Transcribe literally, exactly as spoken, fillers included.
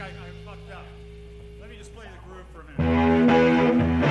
I, I fucked up. Let me just play the groove for a minute.